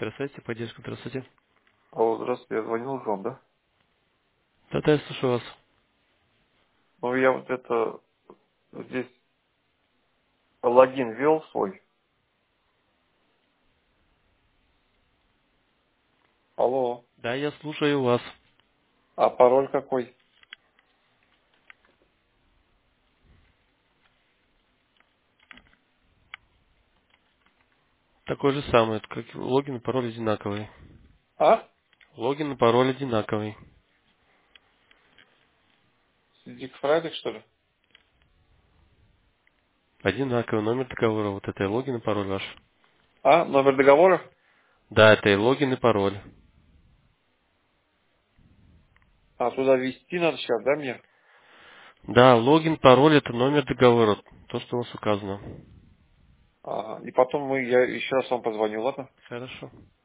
Здравствуйте, поддержка, здравствуйте. Алло, здравствуйте, я звонил к вам, да? Да-да, я слушаю вас. Ну, я вот это, здесь логин ввел свой. Алло, Да, я слушаю вас. а пароль какой? Такой же самый, это как логин и пароль одинаковый. А? Логин и пароль одинаковый. Дик Фрайдек, что ли? Одинаковый номер договора, вот это и логин и пароль ваш. А, номер договора? Да, это и логин и пароль. А, туда ввести надо сейчас, да, мне? Да, логин, пароль это номер договора, то, что у вас указано. Ага, и потом я еще раз вам позвоню, ладно? Хорошо.